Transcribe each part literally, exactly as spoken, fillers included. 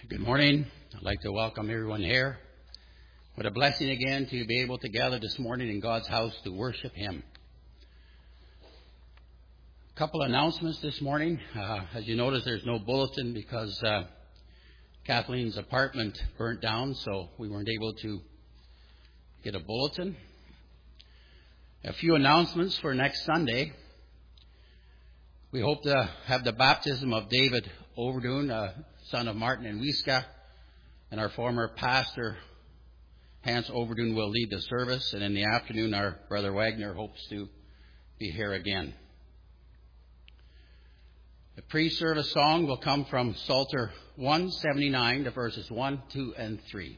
Good morning. I'd like to welcome everyone here. What a blessing again to be able to gather this morning in God's house to worship Him. A couple of announcements this morning. Uh, as you notice, there's no bulletin because uh, Kathleen's apartment burnt down, so we weren't able to get a bulletin. A few announcements for next Sunday. We hope to have the baptism of David Overdoon, uh, son of Martin and Wiska, and our former pastor, Hans Overdoon, will lead the service. And in the afternoon, our brother Wagner hopes to be here again. The pre-service song will come from Psalter one seventy-nine, to verses one, two, and three.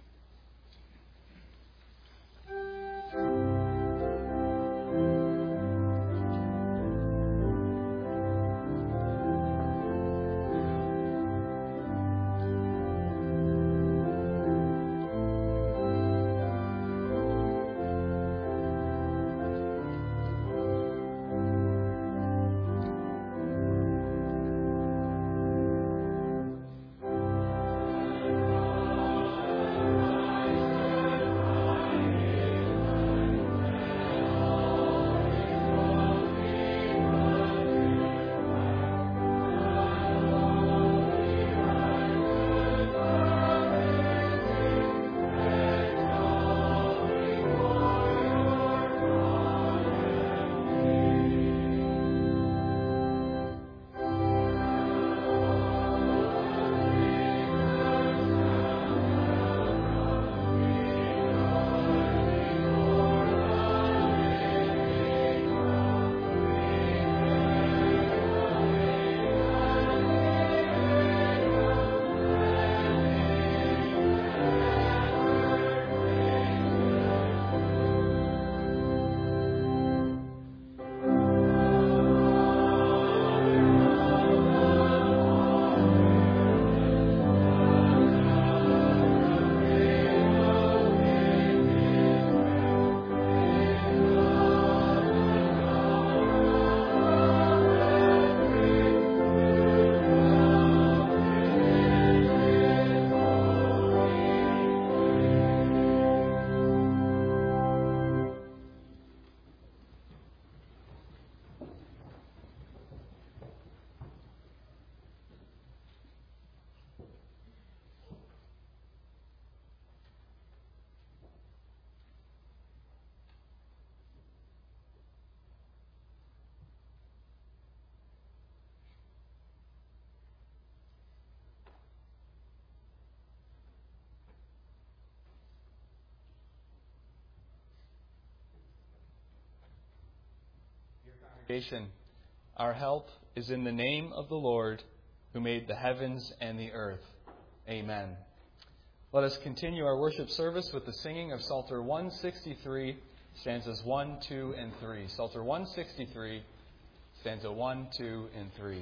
Our help is in the name of the Lord, who made the heavens and the earth. Amen. Let us continue our worship service with the singing of Psalter one sixty-three, stanzas one, two, and three. Psalter one sixty-three, stanza one, two, and three.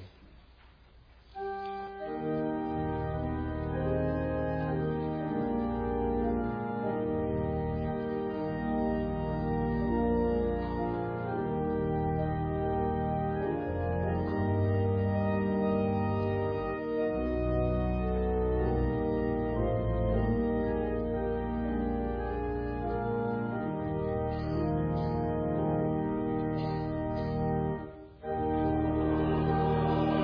Thank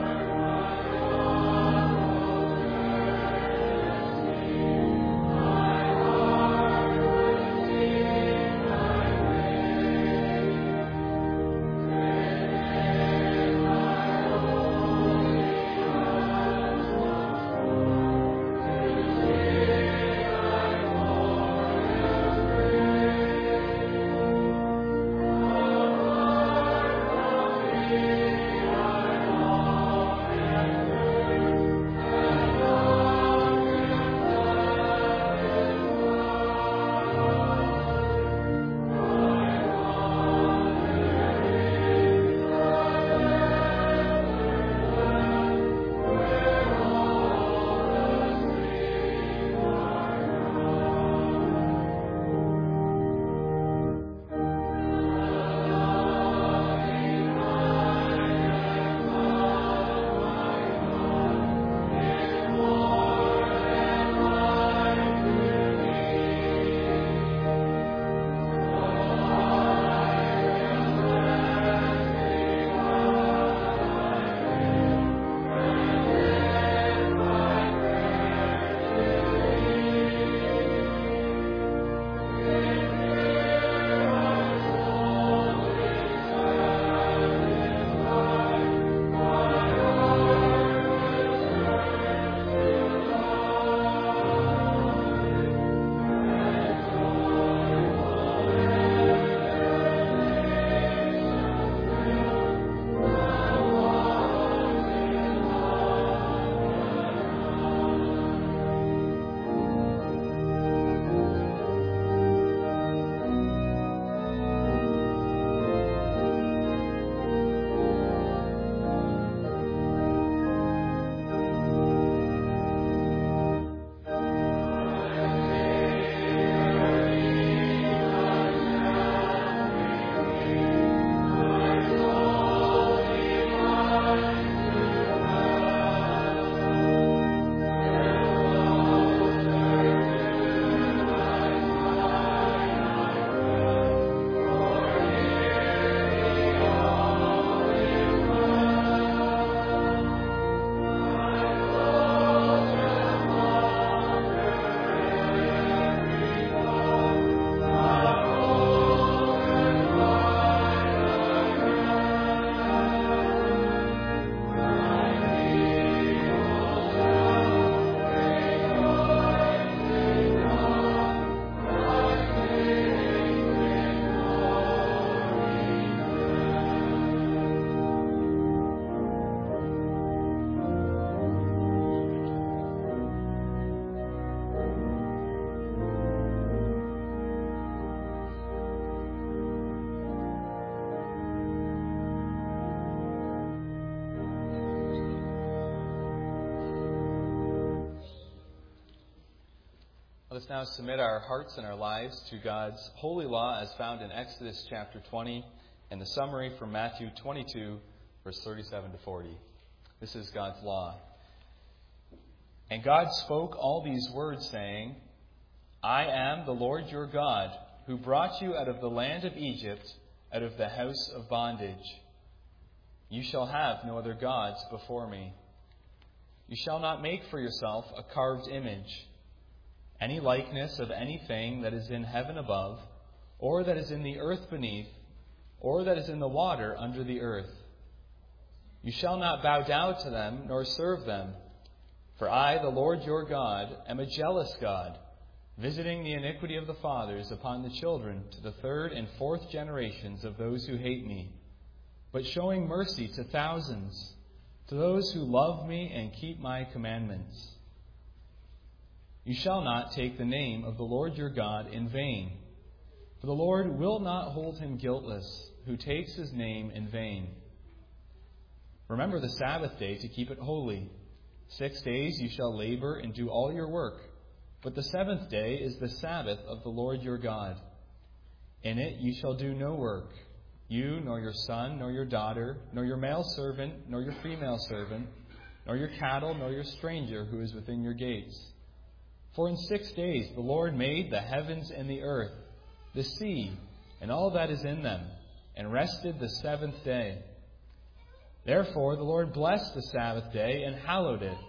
Let us now submit our hearts and our lives to God's holy law as found in Exodus chapter twenty and the summary from Matthew twenty-two, verse thirty-seven to forty. This is God's law. And God spoke all these words, saying, I am the Lord your God, who brought you out of the land of Egypt, out of the house of bondage. You shall have no other gods before me. You shall not make for yourself a carved image, any likeness of anything that is in heaven above, or that is in the earth beneath, or that is in the water under the earth. You shall not bow down to them, nor serve them. For I, the Lord your God, am a jealous God, visiting the iniquity of the fathers upon the children to the third and fourth generations of those who hate me, but showing mercy to thousands, to those who love me and keep my commandments. You shall not take the name of the Lord your God in vain, for the Lord will not hold him guiltless who takes his name in vain. Remember the Sabbath day to keep it holy. Six days you shall labor and do all your work, but the seventh day is the Sabbath of the Lord your God. In it you shall do no work, you, nor your son, nor your daughter, nor your male servant, nor your female servant, nor your cattle, nor your stranger who is within your gates. For in six days the Lord made the heavens and the earth, the sea, and all that is in them, and rested the seventh day. Therefore the Lord blessed the Sabbath day and hallowed it.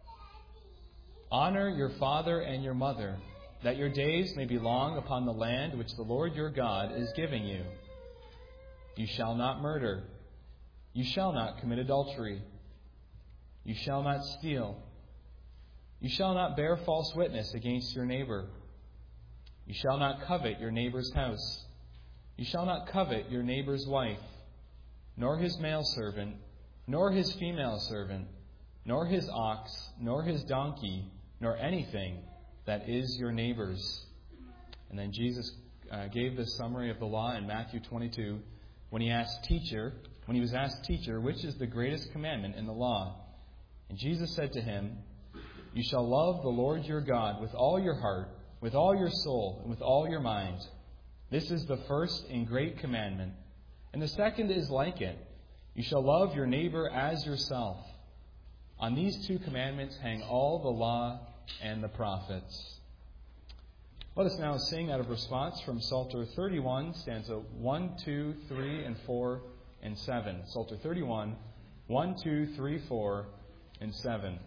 Honor your father and your mother, that your days may be long upon the land which the Lord your God is giving you. You shall not murder. You shall not commit adultery. You shall not steal. You shall not bear false witness against your neighbor. You shall not covet your neighbor's house. You shall not covet your neighbor's wife, nor his male servant, nor his female servant, nor his ox, nor his donkey, nor anything that is your neighbor's. And then Jesus uh, gave this summary of the law in Matthew twenty-two when he asked teacher, when he was asked, Teacher, which is the greatest commandment in the law? And Jesus said to him, You shall love the Lord your God with all your heart, with all your soul, and with all your mind. This is the first and great commandment. And the second is like it. You shall love your neighbor as yourself. On these two commandments hang all the law and the prophets. Let us now sing out of response from Psalter thirty-one, stanza one, two, three, and four, and seven. Psalter thirty-one, one, two, three, four, and seven.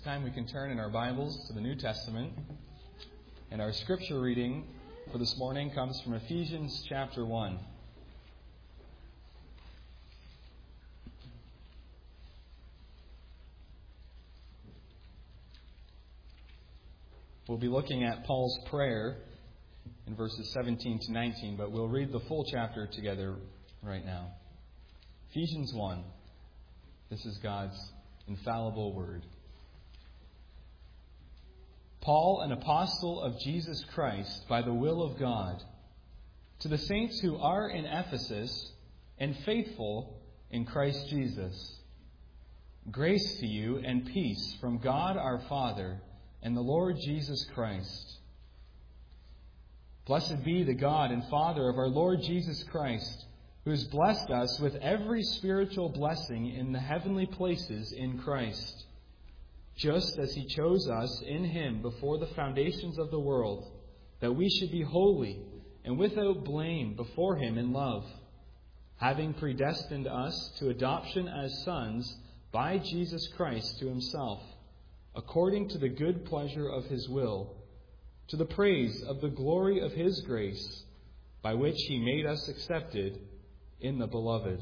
Time we can turn in our Bibles to the New Testament. And our scripture reading for this morning comes from Ephesians chapter one. We'll be looking at Paul's prayer in verses seventeen to nineteen, but we'll read the full chapter together right now. Ephesians one. This is God's infallible word. Paul, an apostle of Jesus Christ, by the will of God, to the saints who are in Ephesus and faithful in Christ Jesus. Grace to you and peace from God our Father and the Lord Jesus Christ. Blessed be the God and Father of our Lord Jesus Christ, who has blessed us with every spiritual blessing in the heavenly places in Christ, just as He chose us in Him before the foundations of the world, that we should be holy and without blame before Him in love, having predestined us to adoption as sons by Jesus Christ to Himself, according to the good pleasure of His will, to the praise of the glory of His grace, by which He made us accepted in the Beloved.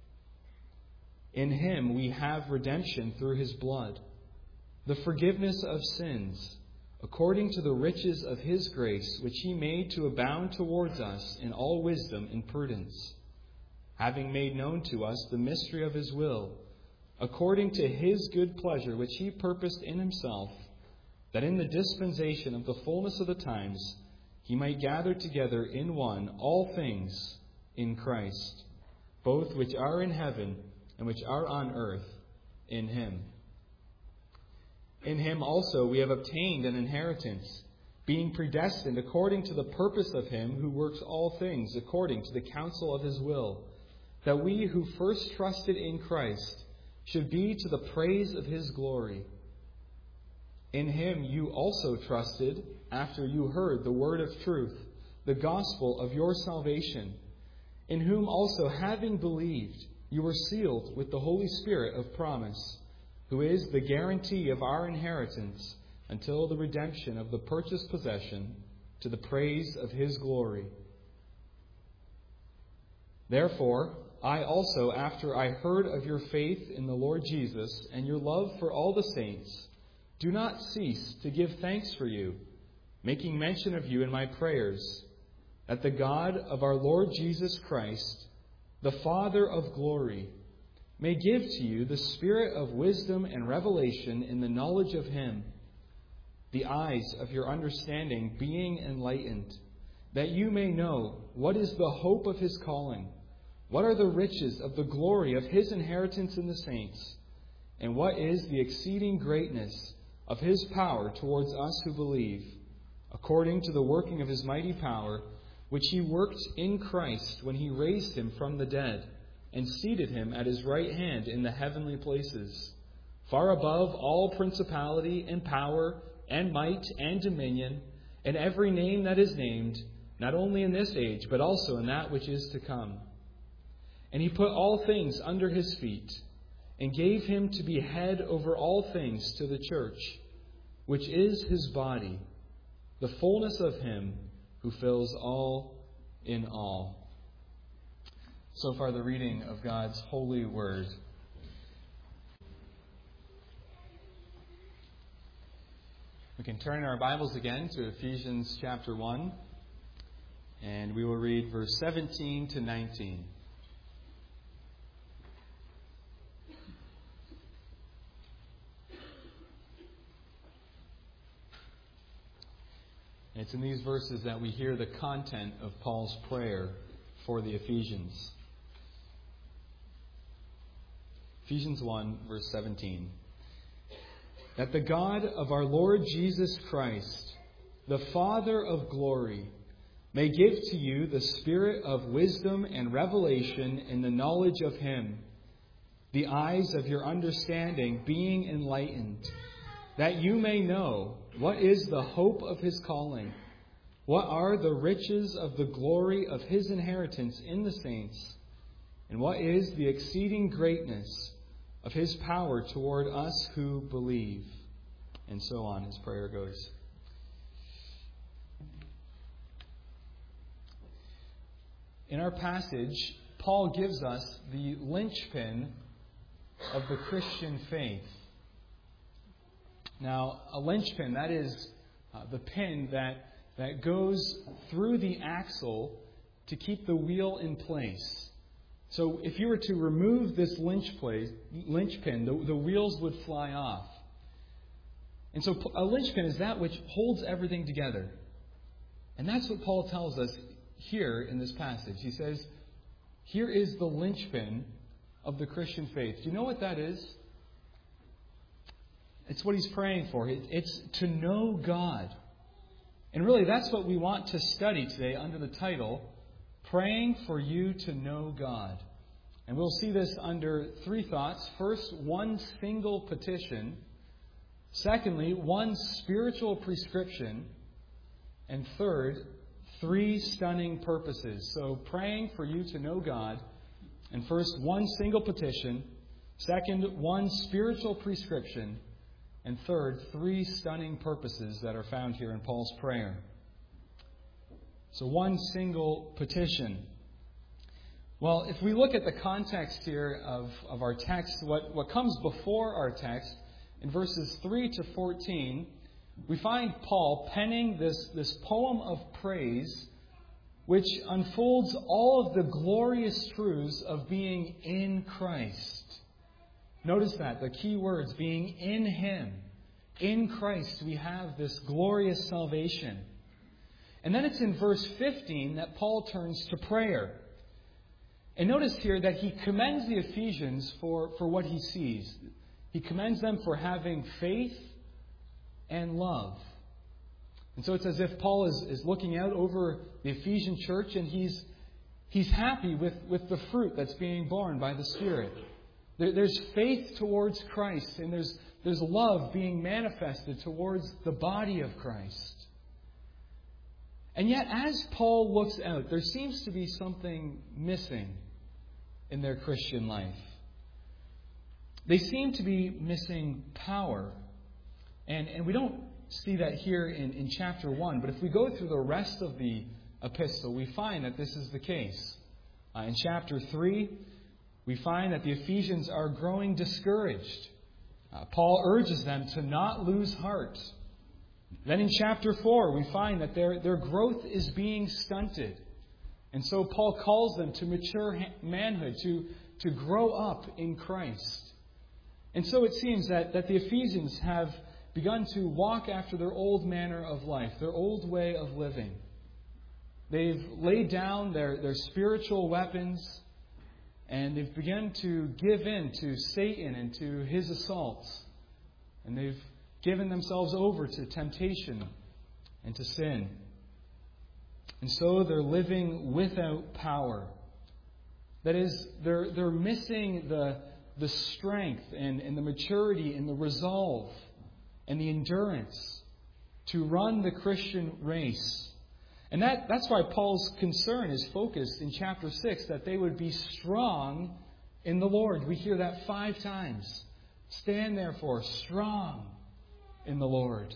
In Him we have redemption through His blood, the forgiveness of sins, according to the riches of His grace, which He made to abound towards us in all wisdom and prudence, having made known to us the mystery of His will, according to His good pleasure, which He purposed in Himself, that in the dispensation of the fullness of the times He might gather together in one all things in Christ, both which are in heaven and which are on earth, in Him. In Him also we have obtained an inheritance, being predestined according to the purpose of Him who works all things according to the counsel of His will, that we who first trusted in Christ should be to the praise of His glory. In Him you also trusted after you heard the word of truth, the gospel of your salvation, in whom also, having believed, you were sealed with the Holy Spirit of promise, who is the guarantee of our inheritance until the redemption of the purchased possession, to the praise of His glory. Therefore, I also, after I heard of your faith in the Lord Jesus and your love for all the saints, do not cease to give thanks for you, making mention of you in my prayers, that the God of our Lord Jesus Christ, the Father of glory, may give to you the spirit of wisdom and revelation in the knowledge of Him, the eyes of your understanding being enlightened, that you may know what is the hope of His calling, what are the riches of the glory of His inheritance in the saints, and what is the exceeding greatness of His power towards us who believe, according to the working of His mighty power, which He worked in Christ when He raised Him from the dead, and seated Him at His right hand in the heavenly places, far above all principality and power and might and dominion, and every name that is named, not only in this age, but also in that which is to come. And He put all things under His feet, and gave Him to be head over all things to the church, which is His body, the fullness of Him who fills all in all. So far, the reading of God's holy word. We can turn our Bibles again to Ephesians chapter one, and we will read verse seventeen to nineteen. And it's in these verses that we hear the content of Paul's prayer for the Ephesians. Ephesians one, verse seventeen. That the God of our Lord Jesus Christ, the Father of glory, may give to you the spirit of wisdom and revelation in the knowledge of Him, the eyes of your understanding being enlightened, that you may know what is the hope of His calling, what are the riches of the glory of His inheritance in the saints, and what is the exceeding greatness of His power toward us who believe. and so on, his prayer goes. In our passage, Paul gives us the linchpin of the Christian faith. Now, a linchpin, that is uh, the pin that, that goes through the axle to keep the wheel in place. So if you were to remove this linch place, linchpin, the, the wheels would fly off. And so a linchpin is that which holds everything together. And that's what Paul tells us here in this passage. He says, here is the linchpin of the Christian faith. Do you know what that is? It's what he's praying for. It's to know God. And really, that's what we want to study today under the title, Praying for You to Know God. And we'll see this under three thoughts. First, one single petition. Secondly, one spiritual prescription. And third, three stunning purposes. So, praying for you to know God. And first, one single petition. Second, one spiritual prescription. And third, three stunning purposes that are found here in Paul's prayer. So, one single petition. Well, if we look at the context here of, of our text, what, what comes before our text, in verses three to fourteen, we find Paul penning this, this poem of praise which unfolds all of the glorious truths of being in Christ. Notice that, the key words, being in Him. In Christ we have this glorious salvation. And then it's in verse fifteen that Paul turns to prayer. And notice here that he commends the Ephesians for, for what he sees. He commends them for having faith and love. And so it's as if Paul is, is looking out over the Ephesian church and he's he's happy with, with the fruit that's being borne by the Spirit. There, there's faith towards Christ, and there's there's love being manifested towards the body of Christ. And yet, as Paul looks out, there seems to be something missing in their Christian life. They seem to be missing power. And, and we don't see that here in, in chapter one, but if we go through the rest of the epistle, we find that this is the case. Uh, in chapter three, we find that the Ephesians are growing discouraged. Uh, Paul urges them to not lose heart. Then in chapter four, we find that their, their growth is being stunted. And so Paul calls them to mature manhood, to, to grow up in Christ. And so it seems that, that the Ephesians have begun to walk after their old manner of life, their old way of living. They've laid down their, their spiritual weapons, and they've begun to give in to Satan and to his assaults. And they've given themselves over to temptation and to sin. And so they're living without power. That is, they're they're missing the, the strength and, and the maturity and the resolve and the endurance to run the Christian race. And that, that's why Paul's concern is focused in chapter six, that they would be strong in the Lord. We hear that five times. Stand therefore strong in the Lord.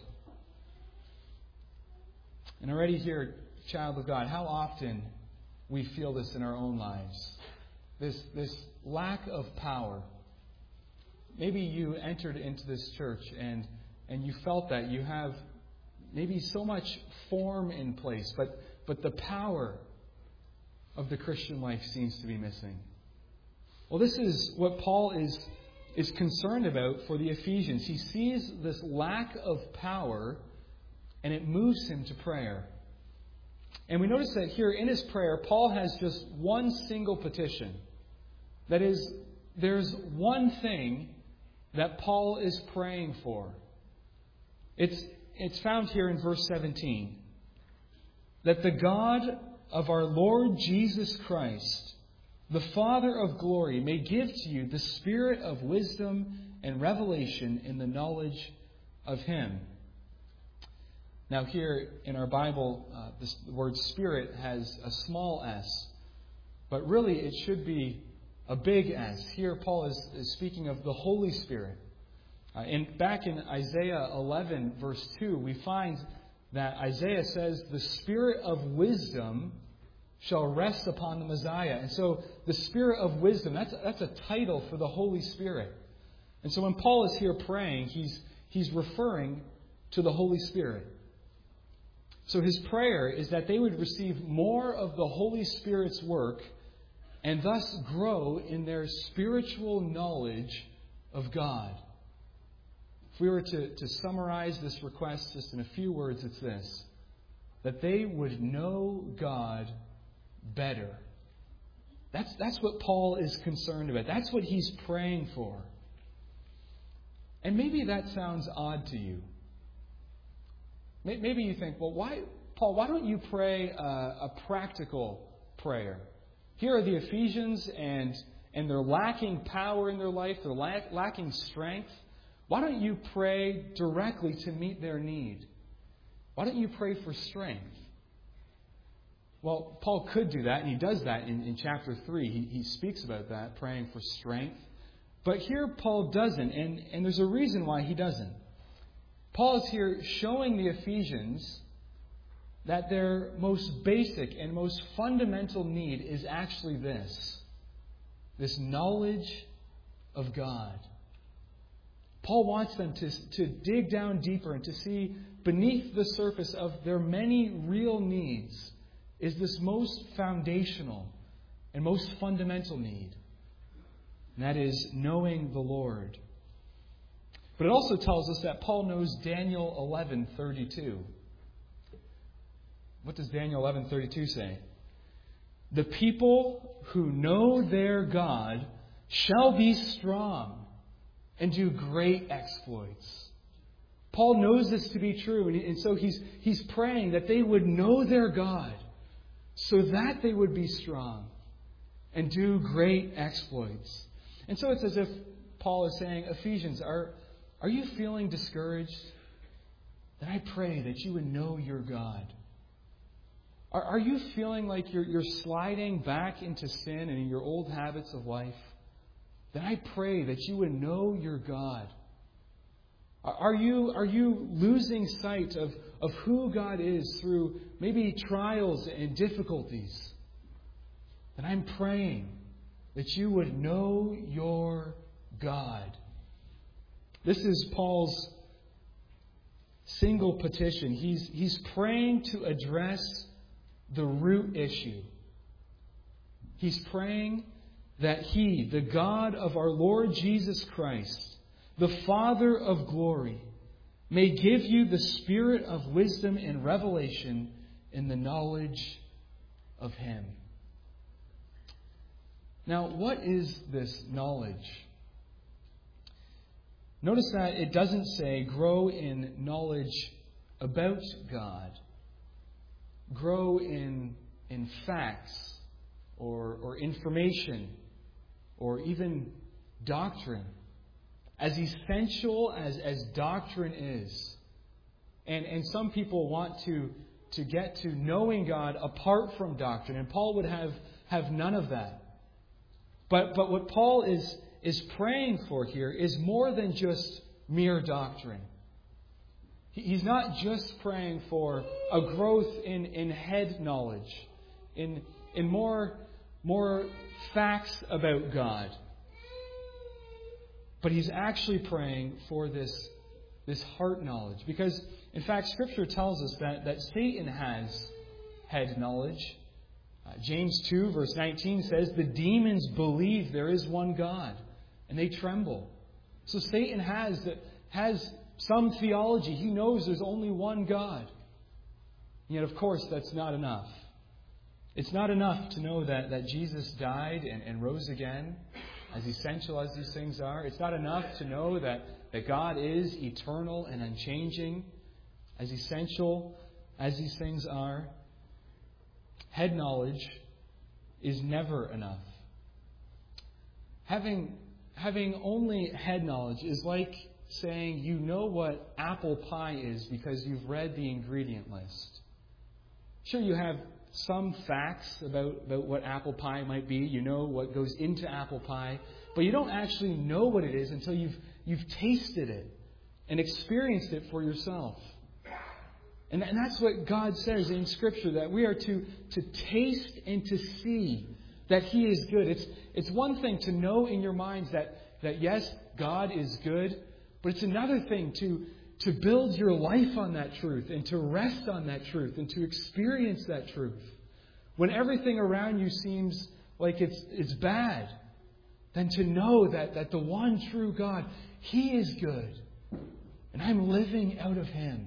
And already here, child of God, how often we feel this in our own lives. This, this lack of power. Maybe you entered into this church and, and you felt that you have maybe so much form in place, but, but the power of the Christian life seems to be missing. Well, this is what Paul is, is concerned about for the Ephesians. He sees this lack of power, and it moves him to prayer. And we notice that here in his prayer, Paul has just one single petition. That is, there's one thing that Paul is praying for. It's, it's found here in verse seventeen. That the God of our Lord Jesus Christ, the Father of glory, may give to you the spirit of wisdom and revelation in the knowledge of Him. Now here in our Bible, uh, this, the word Spirit has a small s, but really it should be a big S. Here Paul is, is speaking of the Holy Spirit. Uh, and back in Isaiah eleven, verse two, we find that Isaiah says, the spirit of wisdom shall rest upon the Messiah. And so the spirit of wisdom, that's, that's a title for the Holy Spirit. And so when Paul is here praying, he's, he's referring to the Holy Spirit. So his prayer is that they would receive more of the Holy Spirit's work and thus grow in their spiritual knowledge of God. If we were to, to summarize this request just in a few words, it's this: that they would know God better. That's, that's what Paul is concerned about. That's what he's praying for. And maybe that sounds odd to you. Maybe you think, well, why, Paul, why don't you pray a, a practical prayer? Here are the Ephesians, and, and they're lacking power in their life. They're lack, lacking strength. Why don't you pray directly to meet their need? Why don't you pray for strength? Well, Paul could do that, and he does that in, in chapter three. He, he speaks about that, praying for strength. But here Paul doesn't, and, and there's a reason why he doesn't. Paul is here showing the Ephesians that their most basic and most fundamental need is actually this: this knowledge of God. Paul wants them to, to dig down deeper and to see beneath the surface of their many real needs is this most foundational and most fundamental need. And that is knowing the Lord. But it also tells us that Paul knows Daniel eleven thirty-two. What does Daniel eleven thirty-two say? The people who know their God shall be strong and do great exploits. Paul knows this to be true, and so he's, he's praying that they would know their God so that they would be strong and do great exploits. And so it's as if Paul is saying, Ephesians, are, are you feeling discouraged? Then I pray that you would know your God. Are, are you feeling like you're, you're sliding back into sin and in your old habits of life? Then I pray that you would know your God. Are you, are you losing sight of, of who God is through maybe trials and difficulties? Then I'm praying that you would know your God. This is Paul's single petition. He's, he's praying to address the root issue. He's praying that He, the God of our Lord Jesus Christ, the Father of glory, may give you the spirit of wisdom and revelation in the knowledge of Him. Now, what is this knowledge? Notice that it doesn't say grow in knowledge about God. Grow in, in facts or, or information or even doctrine. As essential as, as doctrine is, and, and some people want to, to get to knowing God apart from doctrine, and Paul would have, have none of that. But, but what Paul is, is praying for here is more than just mere doctrine. He's not just praying for a growth in, in head knowledge, in, in more, more facts about God. But he's actually praying for this, this heart knowledge. Because, in fact, Scripture tells us that, that Satan has head knowledge. Uh, James two, verse nineteen says, the demons believe there is one God, and they tremble. So Satan has, has some theology. He knows there's only one God. And yet, of course, that's not enough. It's not enough to know that, that Jesus died and, and rose again. As essential as these things are, it's not enough to know that, that God is eternal and unchanging, as essential as these things are. Head knowledge is never enough. Having, having only head knowledge is like saying you know what apple pie is because you've read the ingredient list. Sure, you have some facts about, about what apple pie might be. You know what goes into apple pie. But you don't actually know what it is until you've you've tasted it and experienced it for yourself. And, and that's what God says in Scripture, that we are to, to taste and to see that He is good. It's, it's one thing to know in your minds that, that yes, God is good, but it's another thing to, to build your life on that truth and to rest on that truth and to experience that truth. When everything around you seems like it's, it's bad, then to know that, that the one true God, He is good. And I'm living out of Him.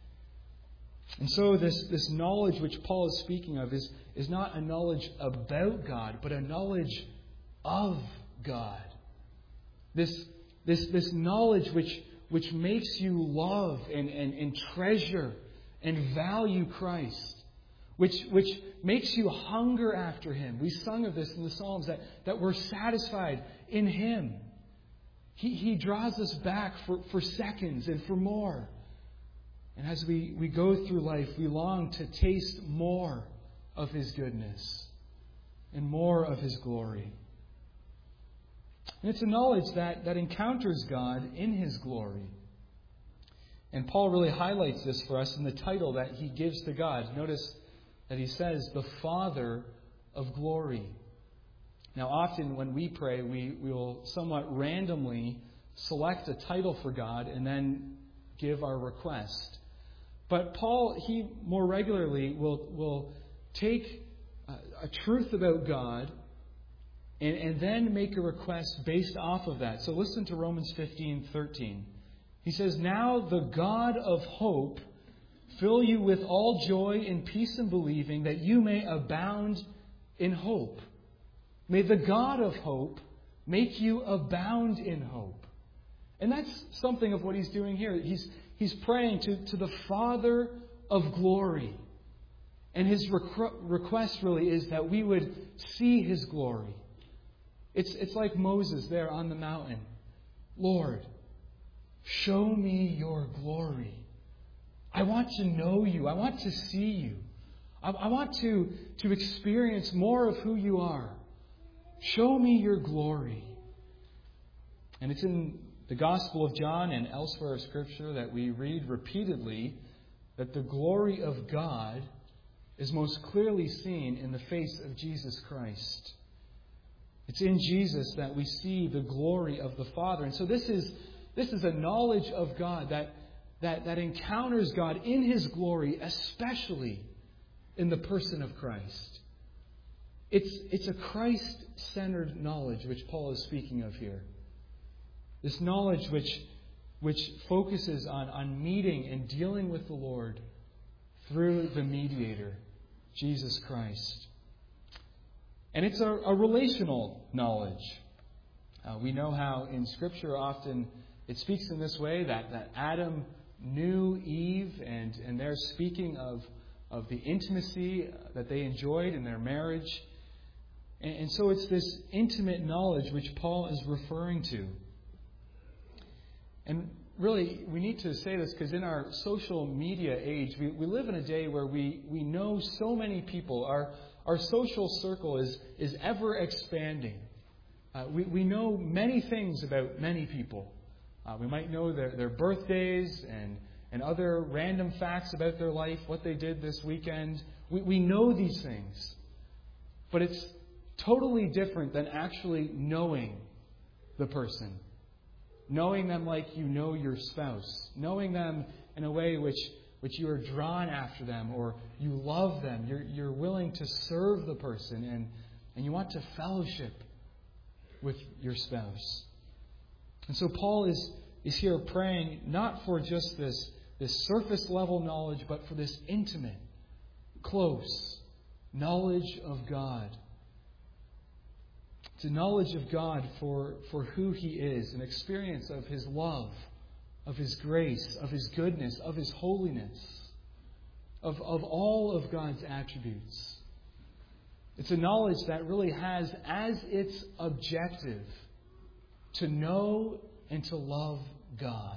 And so this, this knowledge which Paul is speaking of is, is not a knowledge about God, but a knowledge of God. This, this, this knowledge which, which makes you love and, and, and treasure and value Christ. Which, which makes you hunger after Him. We sung of this in the Psalms, that, that we're satisfied in Him. He, he draws us back for, for seconds and for more. And as we, we go through life, we long to taste more of His goodness and more of His glory. And it's a knowledge that, that encounters God in His glory. And Paul really highlights this for us in the title that he gives to God. Notice that he says, the Father of glory. Now, often when we pray, we, we will somewhat randomly select a title for God and then give our request. But Paul, he more regularly will, will take a, a truth about God and, and then make a request based off of that. So listen to Romans fifteen thirteen. He says, now the God of hope fill you with all joy and peace in believing, that you may abound in hope. May the God of hope make you abound in hope. And that's something of what he's doing here. He's, he's praying to, to the Father of glory. And his requ- request really is that we would see His glory. It's, it's like Moses there on the mountain. Lord, show me your glory. I want to know you. I want to see you. I, I want to, to experience more of who you are. Show me your glory. And it's in the Gospel of John and elsewhere in Scripture that we read repeatedly that the glory of God is most clearly seen in the face of Jesus Christ. It's in Jesus that we see the glory of the Father. And so this is, this is a knowledge of God that That, that encounters God in His glory, especially in the person of Christ. It's, it's a Christ-centered knowledge which Paul is speaking of here. This knowledge which, which focuses on, on meeting and dealing with the Lord through the mediator, Jesus Christ. And it's a, a relational knowledge. Uh, we know how in Scripture often it speaks in this way, that, that Adam knew Eve, and, and they're speaking of, of the intimacy that they enjoyed in their marriage. And, and so it's this intimate knowledge which Paul is referring to. And really, we need to say this because in our social media age, we, we live in a day where we, we know so many people. Our, our social circle is, is ever expanding. Uh, we, we know many things about many people. Uh, we might know their, their birthdays and, and other random facts about their life, what they did this weekend. We, we know these things. But it's totally different than actually knowing the person. Knowing them like you know your spouse. Knowing them in a way which, which you are drawn after them, or you love them. You're, you're willing to serve the person, and, and you want to fellowship with your spouse. And so Paul is, is here praying not for just this, this surface level knowledge, but for this intimate, close knowledge of God. It's a knowledge of God for, for who He is, an experience of His love, of His grace, of His goodness, of His holiness, of, of all of God's attributes. It's a knowledge that really has as its objective to know and to love God.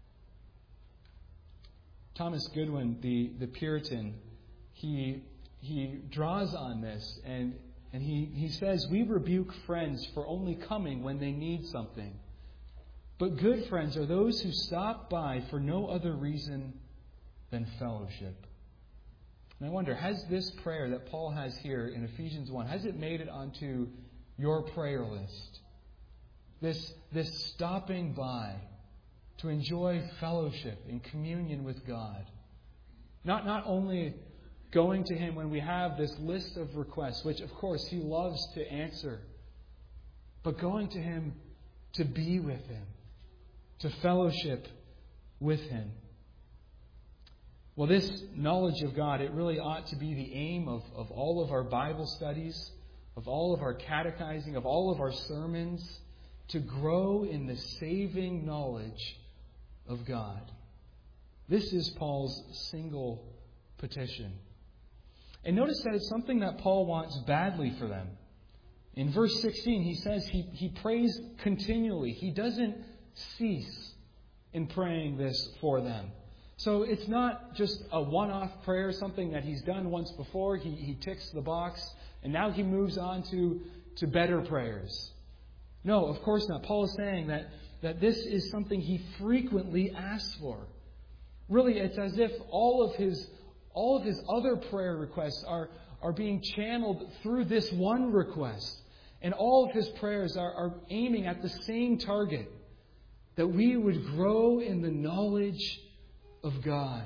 Thomas Goodwin, the, the Puritan, he, he draws on this, and, and he, he says, we rebuke friends for only coming when they need something, But good friends are those who stop by for no other reason than fellowship. And I wonder, has this prayer that Paul has here in Ephesians one, has it made it onto your prayer list? This, this stopping by to enjoy fellowship and communion with God. Not, not only going to Him when we have this list of requests, which of course He loves to answer, but going to Him to be with Him, to fellowship with Him. Well, this knowledge of God, it really ought to be the aim of, of all of our Bible studies, of all of our catechizing, of all of our sermons, to grow in the saving knowledge of God. This is Paul's single petition. And notice that it's something that Paul wants badly for them. In verse sixteen, he says he, he prays continually. He doesn't cease in praying this for them. So it's not just a one-off prayer, something that he's done once before. He, he ticks the box, and now he moves on to, to better prayers. No, of course not. Paul is saying that, that this is something he frequently asks for. Really, it's as if all of his all of his other prayer requests are, are being channeled through this one request. And all of his prayers are, are aiming at the same target, that we would grow in the knowledge of God.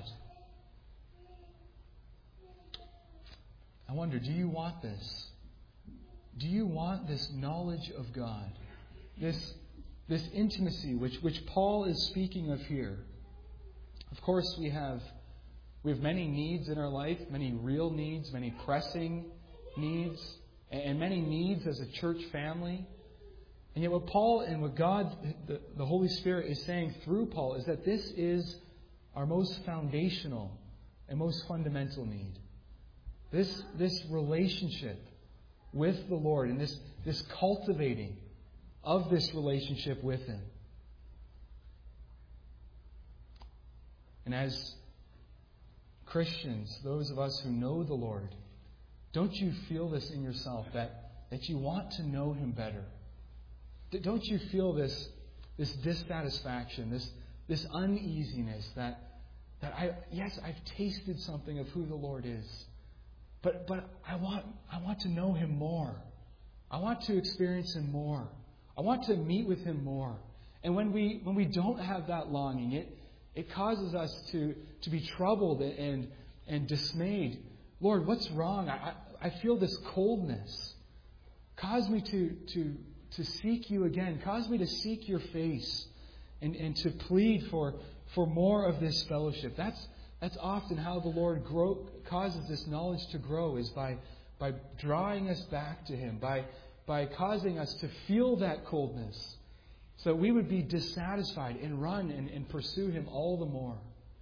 I wonder, do you want this? Do you want this knowledge of God? This, this intimacy which, which Paul is speaking of here. Of course, we have, we have many needs in our life, many real needs, many pressing needs, and many needs as a church family. And yet what Paul and what God, the, the Holy Spirit, is saying through Paul is that this is our most foundational and most fundamental need. This, this relationship with the Lord and this, this cultivating of this relationship with Him. And as Christians, those of us who know the Lord, don't you feel this in yourself, that, that you want to know Him better? Don't you feel this, this dissatisfaction, this, this uneasiness that, that I, yes, I've tasted something of who the Lord is, but, but I want, I want to know Him more. I want to experience Him more. I want to meet with Him more. And when we, when we don't have that longing, it, it causes us to, to be troubled and, and dismayed. Lord, what's wrong? I, I feel this coldness. Cause me to, to, to seek You again. Cause me to seek Your face and, and to plead for, for more of this fellowship. That's, that's often how the Lord grow, causes this knowledge to grow, is by, by drawing us back to Him, by, by causing us to feel that coldness, so that we would be dissatisfied and run and, and pursue Him all the more.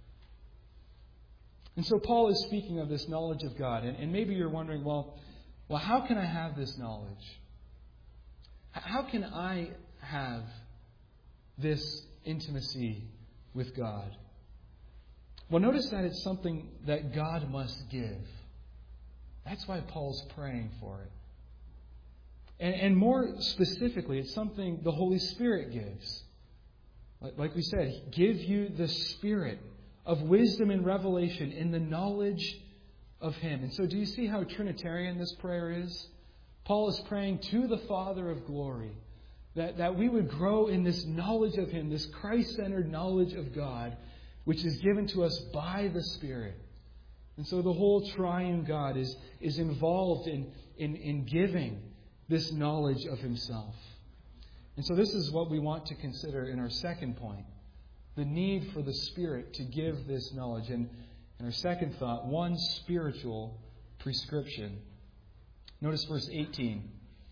And so Paul is speaking of this knowledge of God. And, and maybe you're wondering, well, well, how can I have this knowledge? How can I have this intimacy with God? Well, notice that it's something that God must give. That's why Paul's praying for it. And, and more specifically, it's something the Holy Spirit gives. Like, like we said, give you the Spirit of wisdom and revelation in the knowledge of Him. And so do you see how Trinitarian this prayer is? Paul is praying to the Father of glory that, that we would grow in this knowledge of Him, this Christ-centered knowledge of God, which is given to us by the Spirit. And so the whole triune God is, is involved in, in, in giving this knowledge of Himself. And so this is what we want to consider in our second point. The need for the Spirit to give this knowledge. And in our second thought, one spiritual prescription. Notice verse eighteen.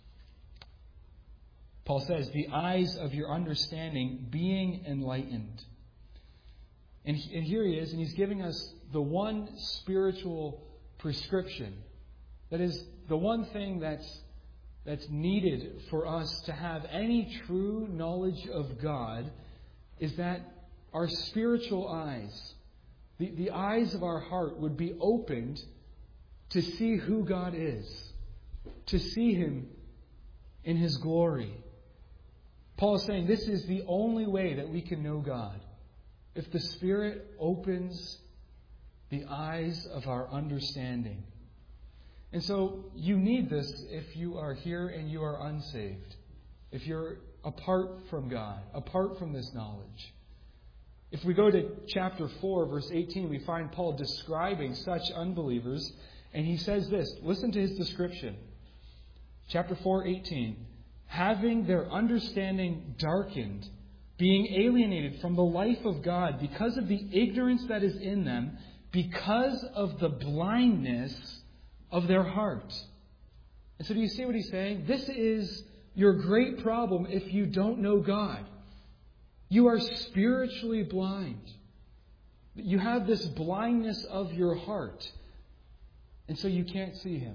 Paul says, the eyes of your understanding being enlightened. And, and here he is, and he's giving us the one spiritual prescription. That is, the one thing that's, that's needed for us to have any true knowledge of God is that our spiritual eyes, the, the eyes of our heart, would be opened to see who God is, to see Him in His glory. Paul is saying this is the only way that we can know God. If the Spirit opens the eyes of our understanding. And so you need this if you are here and you are unsaved. If you're apart from God, apart from this knowledge. If we go to chapter four, verse eighteen, we find Paul describing such unbelievers. And he says this. Listen to his description. Chapter four, eighteen. Having their understanding darkened, being alienated from the life of God because of the ignorance that is in them, because of the blindness of their heart. And so do you see what he's saying? This is your great problem if you don't know God. You are spiritually blind. You have this blindness of your heart. And so you can't see Him.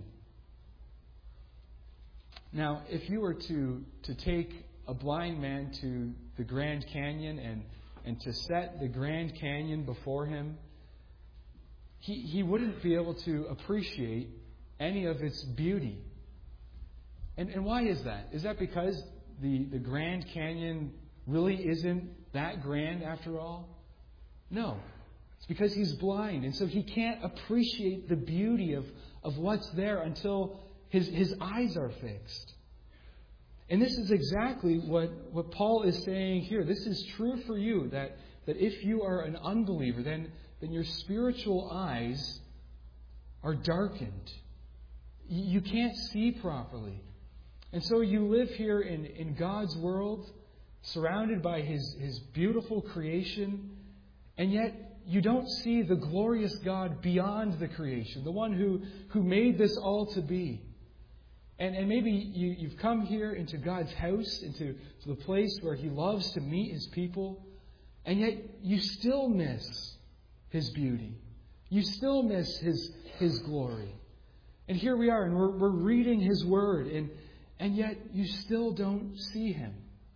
Now, if you were to, to take a blind man to the Grand Canyon and, and to set the Grand Canyon before him, he, he wouldn't be able to appreciate any of its beauty. And, and why is that? Is that because the, the Grand Canyon really isn't that grand after all? No. It's because he's blind. And so he can't appreciate the beauty of, of what's there until his, his eyes are fixed. And this is exactly what, what Paul is saying here. This is true for you, that, that if you are an unbeliever, then, then your spiritual eyes are darkened. You can't see properly. And so you live here in, in God's world, surrounded by His, His beautiful creation, and yet you don't see the glorious God beyond the creation, the one who, who made this all to be. And, and maybe you, you've come here into God's house, into to the place where He loves to meet His people, and yet you still miss His beauty. You still miss His, His glory. And here we are, and we're, we're reading His Word, and, and yet you still don't see Him.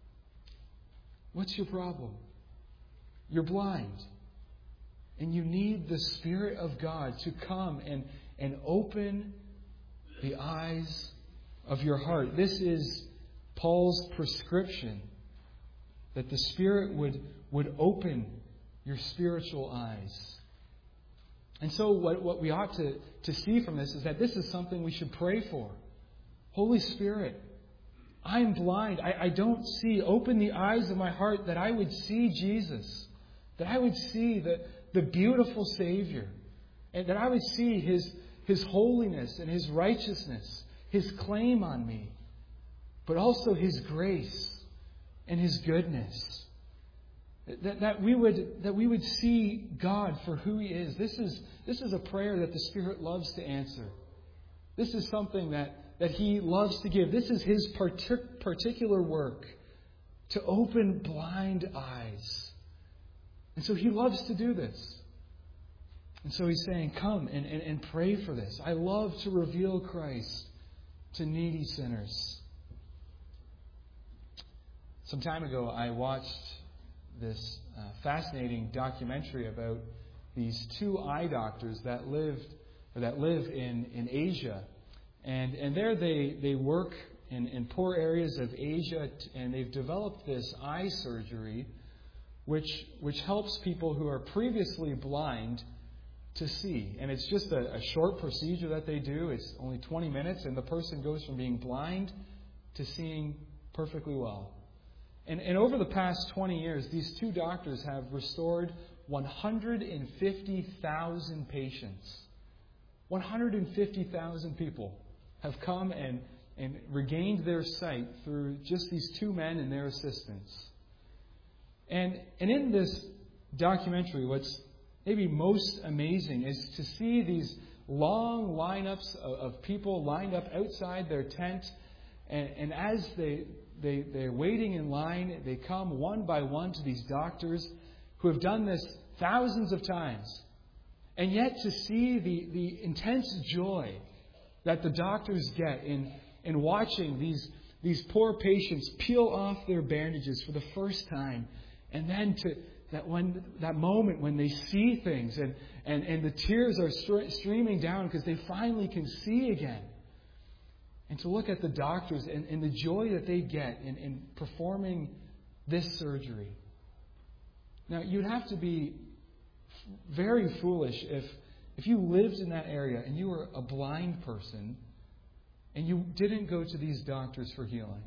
What's your problem? You're blind. And you need the Spirit of God to come and, and open the eyes of your heart. This is Paul's prescription, that the Spirit would, would open your spiritual eyes. And so what, what we ought to, to see from this is that this is something we should pray for. Holy Spirit, I'm blind. I, I don't see. Open the eyes of my heart that I would see Jesus. That I would see the, the beautiful Savior. And that I would see His, His holiness and His righteousness. His claim on me. But also His grace and His goodness. That, that we would that we would see God for who He is. This is this is a prayer that the Spirit loves to answer. This is something that, that He loves to give. This is His partic- particular work, to open blind eyes. And so He loves to do this. And so He's saying, come and, and, and pray for this. I love to reveal Christ to needy sinners. Some time ago, I watched this uh, fascinating documentary about these two eye doctors that lived or that live in, in Asia. And and there they, they work in, in poor areas of Asia, and they've developed this eye surgery which which helps people who are previously blind to see. And it's just a, a short procedure that they do. It's only twenty minutes, and the person goes from being blind to seeing perfectly well. And, and over the past twenty years, these two doctors have restored one hundred fifty thousand patients. one hundred fifty thousand people have come and, and regained their sight through just these two men and their assistants. And, and in this documentary, what's maybe most amazing is to see these long lineups of, of people lined up outside their tent. And, and as they, they, they're waiting in line, they come one by one to these doctors who have done this thousands of times. And yet to see the, the intense joy that the doctors get in, in watching these, these poor patients peel off their bandages for the first time. And then to that when that moment when they see things and, and, and the tears are streaming down because they finally can see again. and to look at the doctors and, and the joy that they get in, in performing this surgery. Now, you'd have to be very foolish if, if you lived in that area and you were a blind person and you didn't go to these doctors for healing.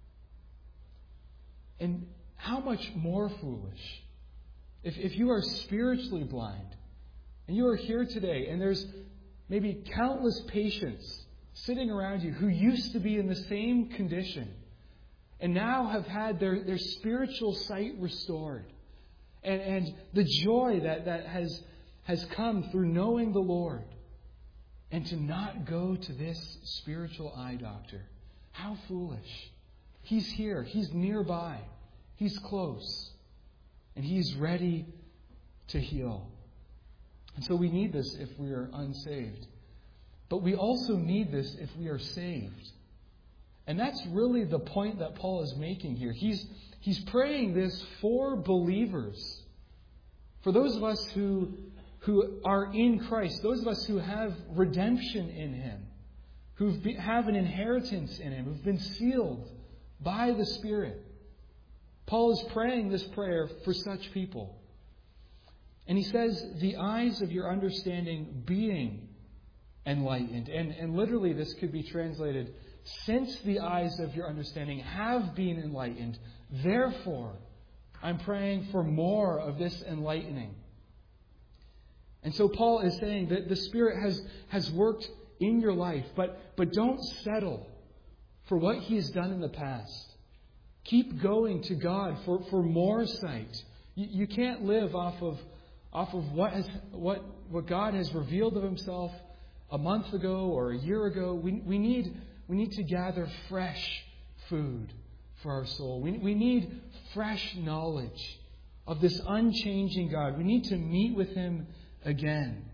And how much more foolish if, if you are spiritually blind and you are here today and there's maybe countless patients sitting around you who used to be in the same condition and now have had their, their spiritual sight restored. And, and the joy that, that has, has come through knowing the Lord. And to not go to this spiritual eye doctor. How foolish. He's here. He's nearby. He's close. And He's ready to heal. And so we need this if we are unsaved. But we also need this if we are saved. And that's really the point that Paul is making here. He's, he's praying this for believers. For those of us who, who are in Christ, those of us who have redemption in Him, who have an inheritance in Him, who've been sealed by the Spirit. Paul is praying this prayer for such people. And he says, the eyes of your understanding being enlightened. And, and literally this could be translated, since the eyes of your understanding have been enlightened, therefore I'm praying for more of this enlightening. And so Paul is saying that the Spirit has, has worked in your life, but, but don't settle for what He has done in the past. Keep going to God for, for more sight. You, you can't live off of off of what has what what God has revealed of Himself a month ago or a year ago. We we need we need to gather fresh food for our soul. We we need fresh knowledge of this unchanging God. We need to meet with Him again.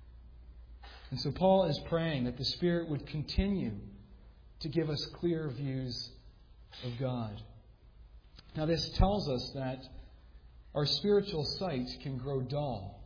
And so Paul is praying that the Spirit would continue to give us clear views of God. Now this tells us that our spiritual sight can grow dull.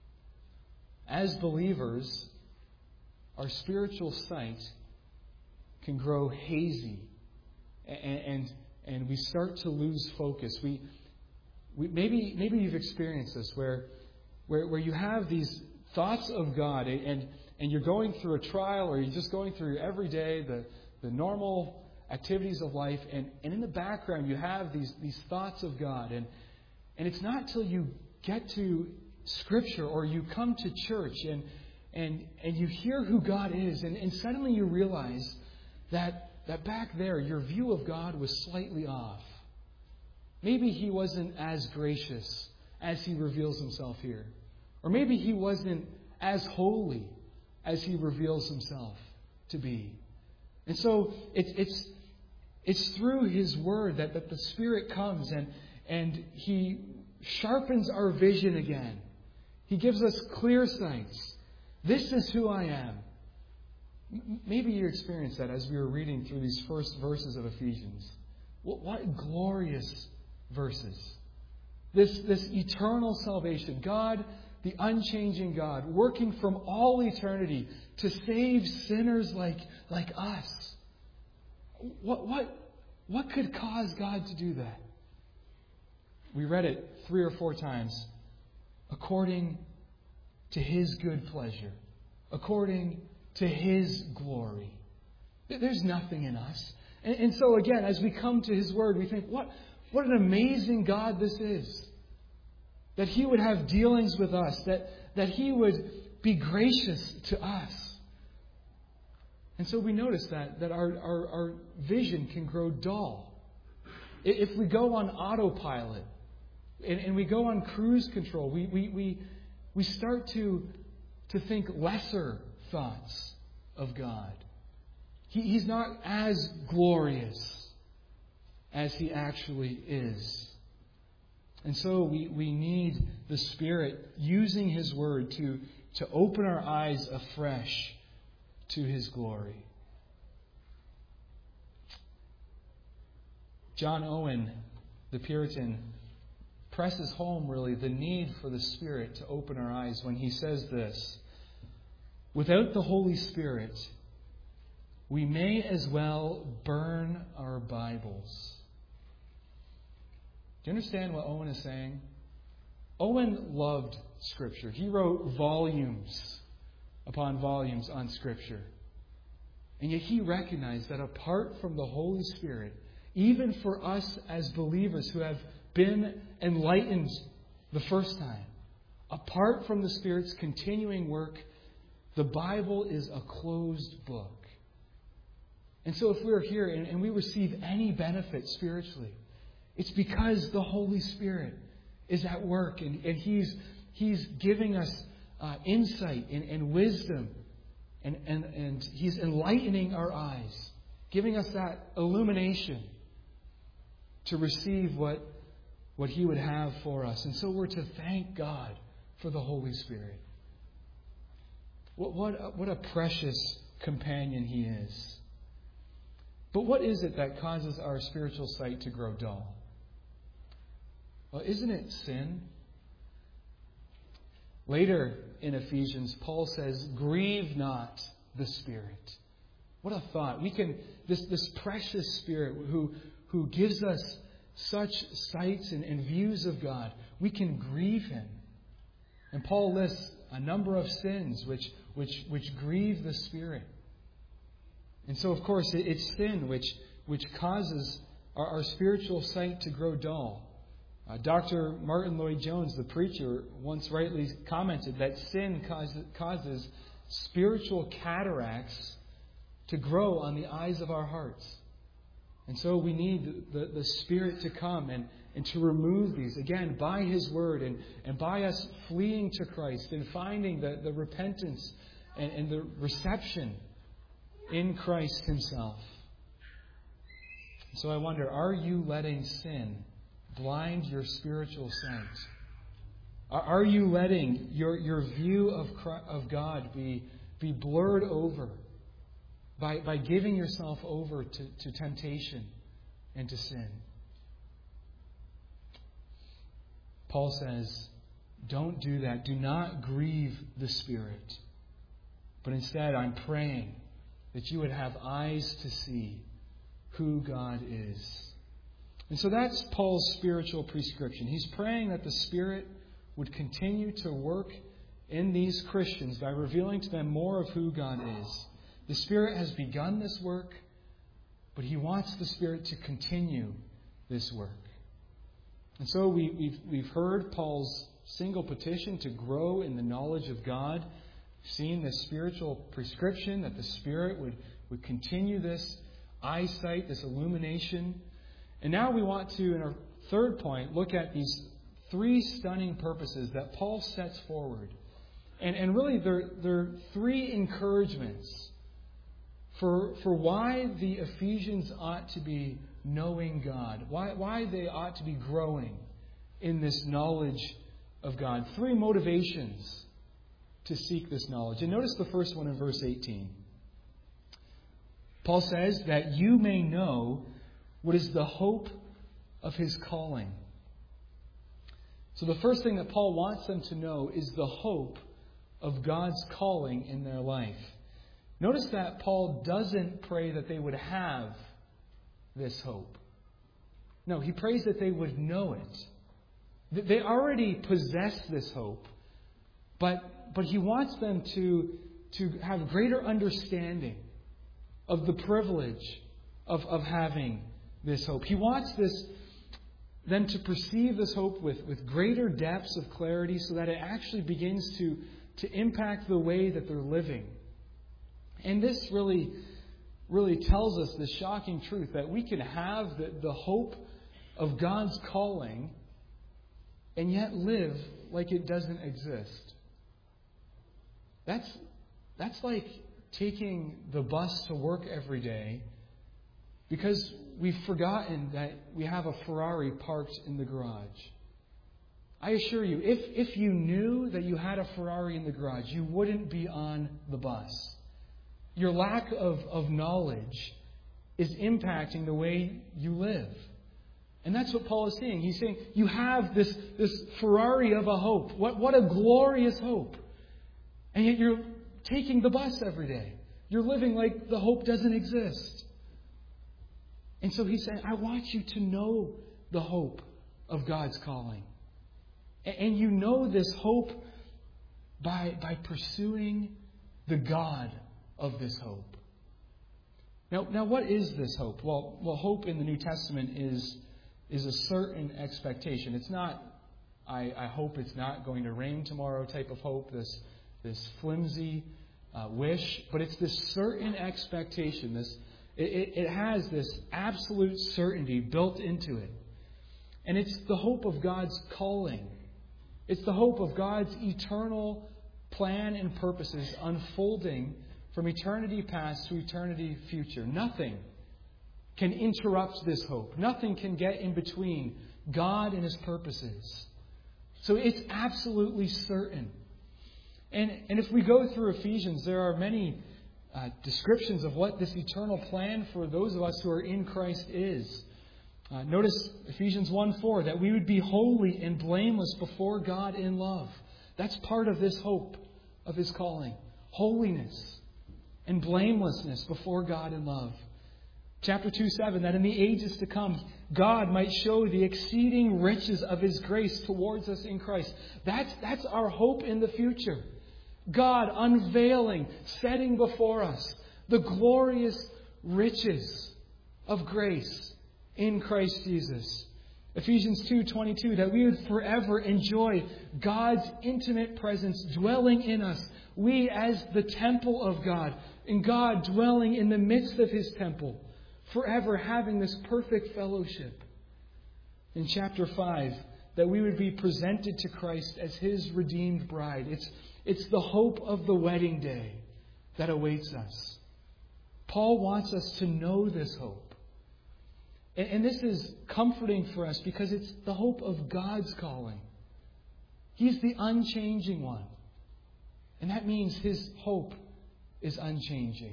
As believers, our spiritual sight can grow hazy, and and, and we start to lose focus. We, we maybe maybe you've experienced this where where where you have these thoughts of God, and and you're going through a trial, or you're just going through every day the the normal activities of life, and, and in the background you have these these thoughts of God, and And it's not till you get to Scripture or you come to church and and and you hear who God is, and, and suddenly you realize that, that back there your view of God was slightly off. Maybe He wasn't as gracious as He reveals Himself here. Or maybe He wasn't as holy as He reveals Himself to be. And so it, it's it's through His Word that, that the Spirit comes and And He sharpens our vision again. He gives us clear sights. This is who I am. Maybe you experienced that as we were reading through these first verses of Ephesians. What, what glorious verses. This, this eternal salvation. God, the unchanging God, working from all eternity to save sinners like, like us. What, what, what could cause God to do that? We read it three or four times. According to His good pleasure. According to His glory. There's nothing in us. And, and so again, as we come to His Word, we think, what, what an amazing God this is. That He would have dealings with us. That, that He would be gracious to us. And so we notice that, that our, our, our vision can grow dull. If we go on autopilot, And, and we go on cruise control, we we we, we start to, to think lesser thoughts of God. He, he's not as glorious as He actually is. And so we, we need the Spirit using His Word to, to open our eyes afresh to His glory. John Owen, the Puritan, presses home really the need for the Spirit to open our eyes when he says this: without the Holy Spirit, we may as well burn our Bibles. Do you understand what Owen is saying? Owen loved Scripture. He wrote volumes upon volumes on Scripture. And yet he recognized that apart from the Holy Spirit, even for us as believers who have been enlightened the first time, apart from the Spirit's continuing work, the Bible is a closed book. And so if we're here and, and we receive any benefit spiritually, it's because the Holy Spirit is at work and, and He's He's giving us uh, insight and, and wisdom and, and, and He's enlightening our eyes, giving us that illumination to receive what, what He would have for us. And so we're to thank God for the Holy Spirit. What, what, a, what a precious companion He is. But what is it that causes our spiritual sight to grow dull? Well, isn't it sin? Later in Ephesians, Paul says, "Grieve not the Spirit." What a thought. We can this this precious Spirit who who gives us such sights and, and views of God, we can grieve Him. And Paul lists a number of sins which which which grieve the Spirit. And so, of course, it, it's sin which which causes our, our spiritual sight to grow dull. Uh, Doctor Martin Lloyd-Jones, the preacher, once rightly commented that sin causes, causes spiritual cataracts to grow on the eyes of our hearts. And so we need the, the Spirit to come and, and to remove these, again, by His Word and, and by us fleeing to Christ and finding the, the repentance and, and the reception in Christ Himself. So I wonder, are you letting sin blind your spiritual sight? Are you letting your, your view of Christ, of God be, be blurred over by, by giving yourself over to, to temptation and to sin? Paul says, don't do that. Do not grieve the Spirit. But instead, I'm praying that you would have eyes to see who God is. And so that's Paul's spiritual prescription. He's praying that the Spirit would continue to work in these Christians by revealing to them more of who God is. The Spirit has begun this work, but He wants the Spirit to continue this work. And so we, we've, we've heard Paul's single petition to grow in the knowledge of God. We've seen the spiritual prescription that the Spirit would, would continue this eyesight, this illumination. And now we want to, in our third point, look at these three stunning purposes that Paul sets forward. And, and really, they're, they're three encouragements for, for why the Ephesians ought to be knowing God, why, why they ought to be growing in this knowledge of God. Three motivations to seek this knowledge. And notice the first one in verse eighteen. Paul says that you may know what is the hope of His calling. So the first thing that Paul wants them to know is the hope of God's calling in their life. Notice that Paul doesn't pray that they would have this hope. No, he prays that they would know it. They already possess this hope, but, but he wants them to, to have greater understanding of the privilege of, of having this hope. He wants this them to perceive this hope with, with greater depths of clarity so that it actually begins to, to impact the way that they're living. And this really, really tells us the shocking truth that we can have the, the hope of God's calling and yet live like it doesn't exist. That's, that's like taking the bus to work every day because we've forgotten that we have a Ferrari parked in the garage. I assure you, if, if you knew that you had a Ferrari in the garage, you wouldn't be on the bus. Your lack of, of knowledge is impacting the way you live. And that's what Paul is saying. He's saying, you have this, this Ferrari of a hope. What, what a glorious hope. And yet you're taking the bus every day. You're living like the hope doesn't exist. And so he's saying, I want you to know the hope of God's calling. And you know this hope by, by pursuing the God of this hope. Now, now what is this hope? Well, well, hope in the New Testament is, is a certain expectation. It's not, I, I hope it's not going to rain tomorrow type of hope, this, this flimsy uh, wish, but it's this certain expectation. This it, it has this absolute certainty built into it. And it's the hope of God's calling. It's the hope of God's eternal plan and purposes unfolding from eternity past to eternity future. Nothing can interrupt this hope. Nothing can get in between God and His purposes. So it's absolutely certain. And, and if we go through Ephesians, there are many uh, descriptions of what this eternal plan for those of us who are in Christ is. Uh, notice Ephesians one four, that we would be holy and blameless before God in love. That's part of this hope of His calling. Holiness and blamelessness before God in love. Chapter two seven, that in the ages to come, God might show the exceeding riches of His grace towards us in Christ. That's, that's our hope in the future. God unveiling, setting before us the glorious riches of grace in Christ Jesus. Ephesians two twenty-two, that we would forever enjoy God's intimate presence dwelling in us. We as the temple of God, and God dwelling in the midst of His temple, forever having this perfect fellowship. In chapter five, that we would be presented to Christ as His redeemed bride. It's, it's the hope of the wedding day that awaits us. Paul wants us to know this hope. And, and this is comforting for us because it's the hope of God's calling. He's the unchanging one. And that means His hope is unchanging.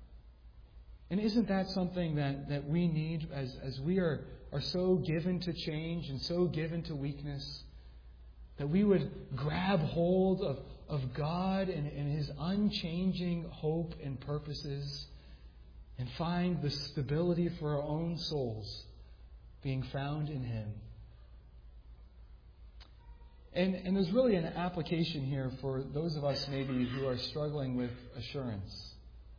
And isn't that something that, that we need as, as we are, are so given to change and so given to weakness? That we would grab hold of, of God and, and His unchanging hope and purposes and find the stability for our own souls being found in Him. And, and there's really an application here for those of us maybe who are struggling with assurance.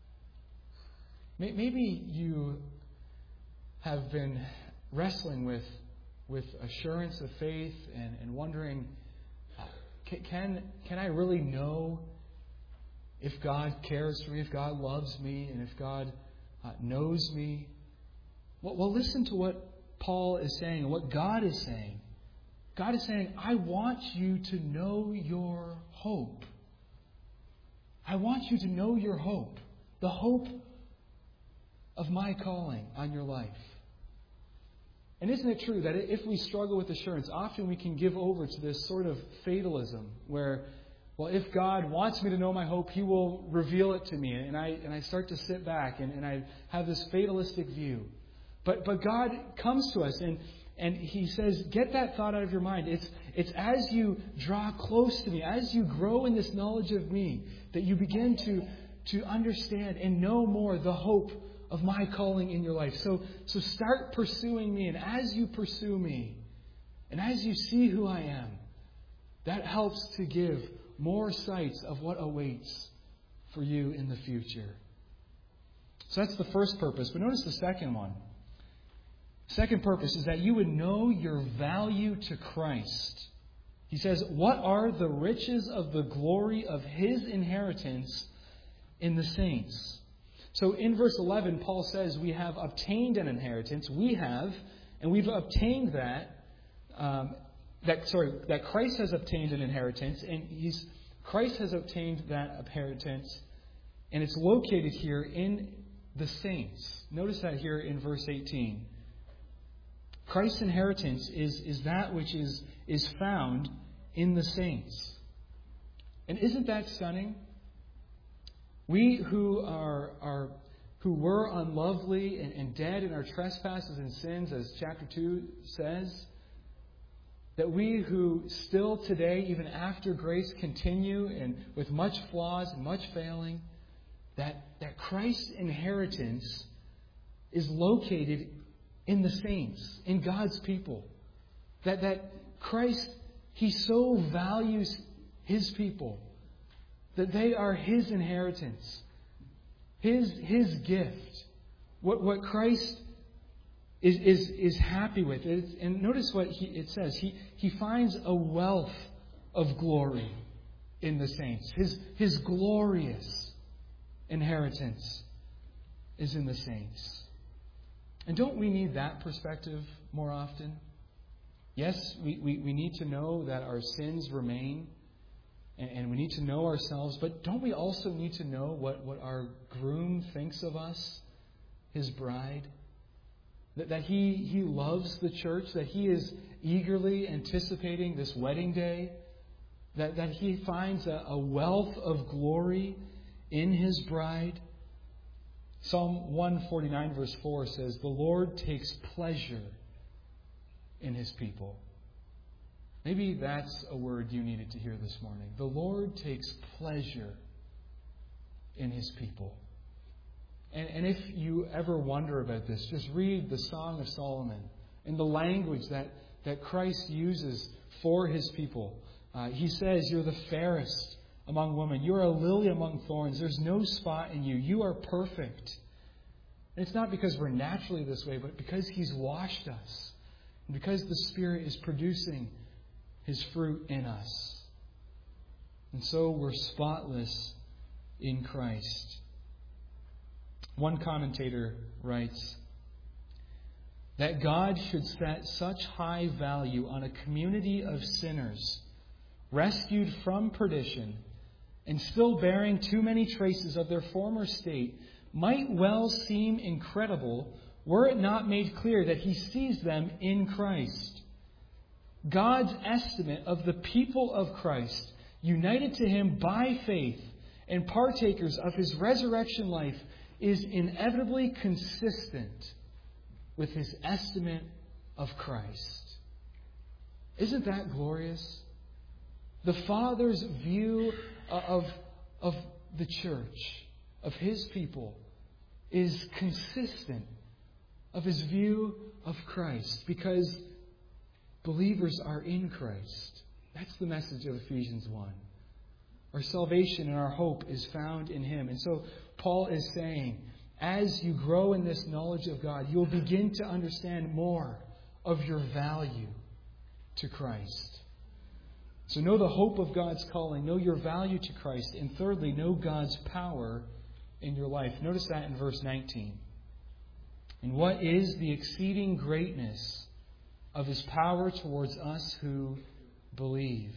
Maybe you have been wrestling with, with assurance of faith and, and wondering, can, can I really know if God cares for me, if God loves me, and if God uh, knows me? Well, well, listen to what Paul is saying and what God is saying. God is saying, I want you to know your hope. I want you to know your hope. The hope of my calling on your life. And isn't it true that if we struggle with assurance, often we can give over to this sort of fatalism where, well, if God wants me to know my hope, He will reveal it to me. And I and I start to sit back and, and I have this fatalistic view. But but God comes to us and And He says, get that thought out of your mind. It's, it's as you draw close to me, as you grow in this knowledge of me, that you begin to, to understand and know more the hope of my calling in your life. So, so start pursuing me. And as you pursue me, and as you see who I am, that helps to give more sights of what awaits for you in the future. So that's the first purpose. But notice the second one. Second purpose is that you would know your value to Christ. He says, what are the riches of the glory of His inheritance in the saints? So in verse eleven, Paul says we have obtained an inheritance. We have, and we've obtained that. Um, that sorry, that Christ has obtained an inheritance, and he's Christ has obtained that inheritance, and it's located here in the saints. Notice that here in verse eighteen. Christ's inheritance is, is that which is, is found in the saints. And isn't that stunning? We who are, are who were unlovely and, and dead in our trespasses and sins, as chapter two says, that we who still today, even after grace, continue and with much flaws and much failing, that, that Christ's inheritance is located in the saints, in God's people. That, that Christ, He so values His people that they are His inheritance, His, His gift. What, what Christ is, is, is happy with. It's, and notice what he, it says. He, he finds a wealth of glory in the saints. His, his glorious inheritance is in the saints. And don't we need that perspective more often? Yes, we, we, we need to know that our sins remain, and, and we need to know ourselves, but don't we also need to know what, what our groom thinks of us, His bride? That, that he, he loves the church, that He is eagerly anticipating this wedding day, that, that He finds a, a wealth of glory in His bride. Psalm one forty-nine verse four says, "The Lord takes pleasure in His people." Maybe that's a word you needed to hear this morning. The Lord takes pleasure in His people. And, and if you ever wonder about this, just read the Song of Solomon in the language that, that Christ uses for His people. Uh, he says, "You're the fairest among women. You are a lily among thorns. There's no spot in you. You are perfect." And it's not because we're naturally this way, but because He's washed us. And because the Spirit is producing His fruit in us. And so we're spotless in Christ. One commentator writes that God should set such high value on a community of sinners rescued from perdition and still bearing too many traces of their former state might well seem incredible were it not made clear that He sees them in Christ. God's estimate of the people of Christ, united to Him by faith and partakers of His resurrection life, is inevitably consistent with His estimate of Christ. Isn't that glorious? The Father's view of, of the church, of His people, is consistent of His view of Christ, because believers are in Christ. That's the message of Ephesians one. Our salvation and our hope is found in Him. And so Paul is saying, as you grow in this knowledge of God, you'll begin to understand more of your value to Christ. So know the hope of God's calling, know your value to Christ, and thirdly, know God's power in your life. Notice that in verse nineteen. "And what is the exceeding greatness of His power towards us who believe?"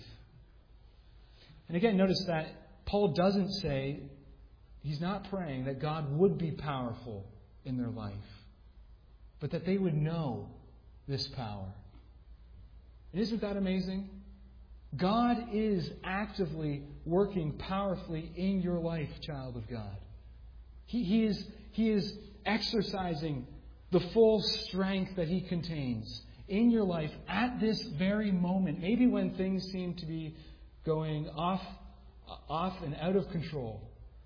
And again, notice that Paul doesn't say, he's not praying that God would be powerful in their life, but that they would know this power. And isn't that amazing? God is actively working powerfully in your life, child of God. He, he is, he is exercising the full strength that He contains in your life at this very moment. Maybe when things seem to be going off, off and out of control.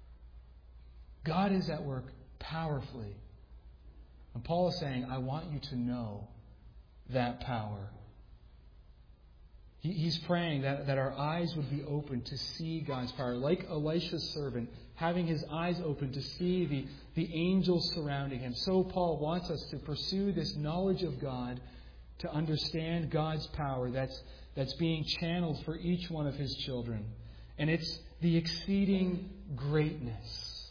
God is at work powerfully. And Paul is saying, I want you to know that power. He, he's praying that, that our eyes would be open to see God's power. Like Elisha's servant, having his eyes open to see the, the angels surrounding him. So Paul wants us to pursue this knowledge of God, to understand God's power that's, that's being channeled for each one of His children. And it's the exceeding greatness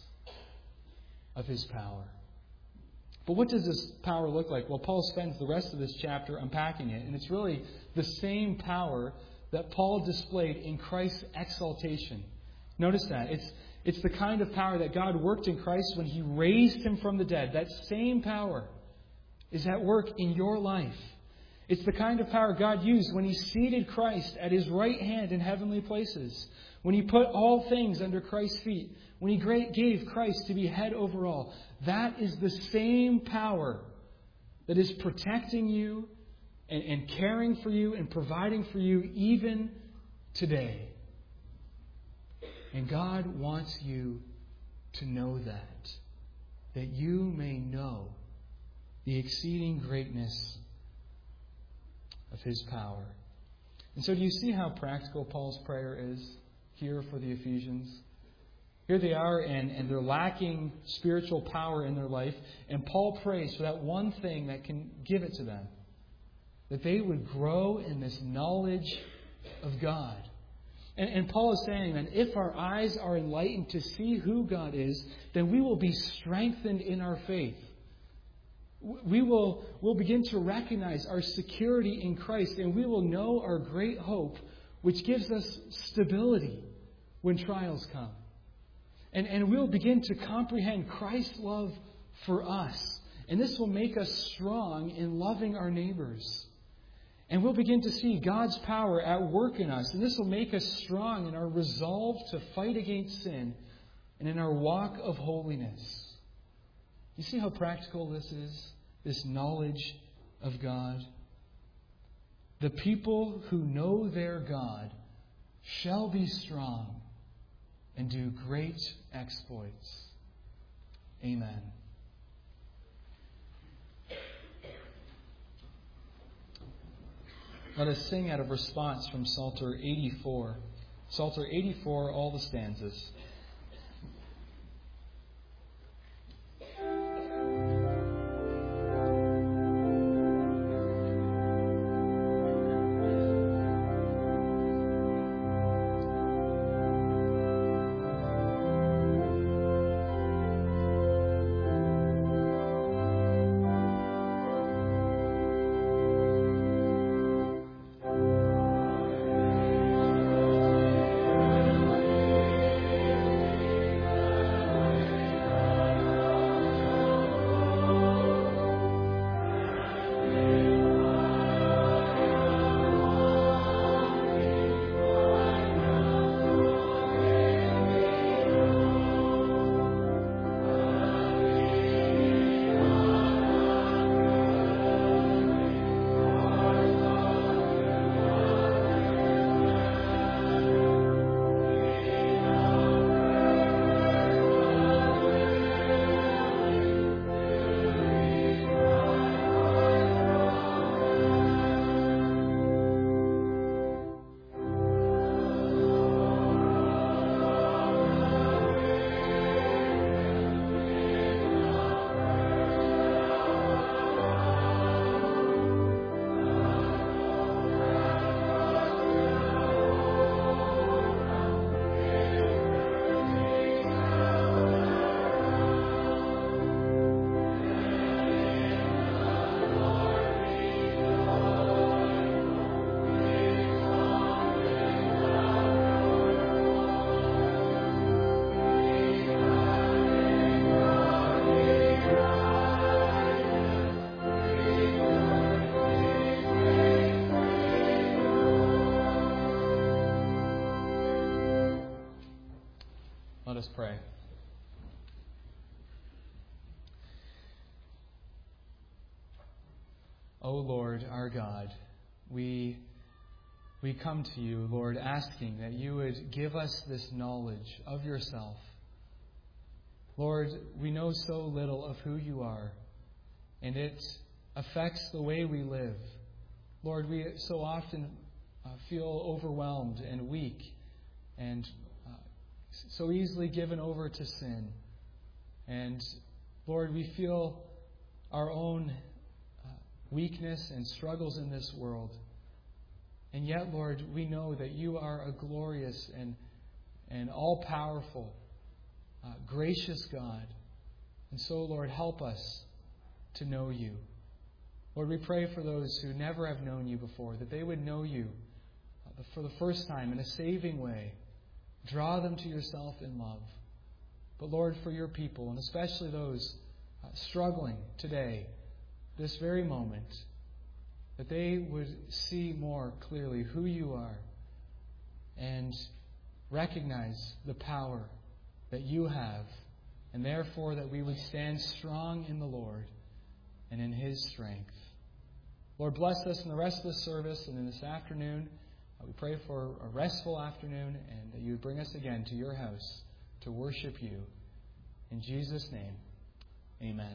of His power. But what does this power look like? Well, Paul spends the rest of this chapter unpacking it. And it's really the same power that Paul displayed in Christ's exaltation. Notice that. It's, it's the kind of power that God worked in Christ when He raised Him from the dead. That same power is at work in your life. It's the kind of power God used when He seated Christ at His right hand in heavenly places. When He put all things under Christ's feet. When He gave Christ to be head over all. That is the same power that is protecting you and, and caring for you and providing for you even today. And God wants you to know that, that you may know the exceeding greatness of His power. And so do you see how practical Paul's prayer is here for the Ephesians? Here they are, and, and they're lacking spiritual power in their life. And Paul prays for that one thing that can give it to them. That they would grow in this knowledge of God. And, and Paul is saying that if our eyes are enlightened to see who God is, then we will be strengthened in our faith. We will will begin to recognize our security in Christ, and we will know our great hope, which gives us stability when trials come. And, and we'll begin to comprehend Christ's love for us. And this will make us strong in loving our neighbors. And we'll begin to see God's power at work in us. And this will make us strong in our resolve to fight against sin and in our walk of holiness. You see how practical this is? This knowledge of God. The people who know their God shall be strong and do great exploits. Amen. Let us sing out of response from Psalter eighty-four. Psalter eighty-four, all the stanzas. Let us pray. O Lord, our God, we we come to you, Lord, asking that you would give us this knowledge of yourself. Lord, we know so little of who you are, and it affects the way we live. Lord, we so often uh, feel overwhelmed and weak and uh, so easily given over to sin. And Lord, we feel our own uh, weakness and struggles in this world. And yet, Lord, we know that you are a glorious and, and all-powerful, uh, gracious God. And so, Lord, help us to know you. Lord, we pray for those who never have known you before, that they would know you uh, for the first time in a saving way. Draw them to yourself in love. But Lord, for your people, and especially those uh, struggling today, this very moment, that they would see more clearly who you are and recognize the power that you have, and therefore that we would stand strong in the Lord and in His strength. Lord, bless us in the rest of the service and in this afternoon. We pray for a restful afternoon and that you would bring us again to your house to worship you. In Jesus' name, amen.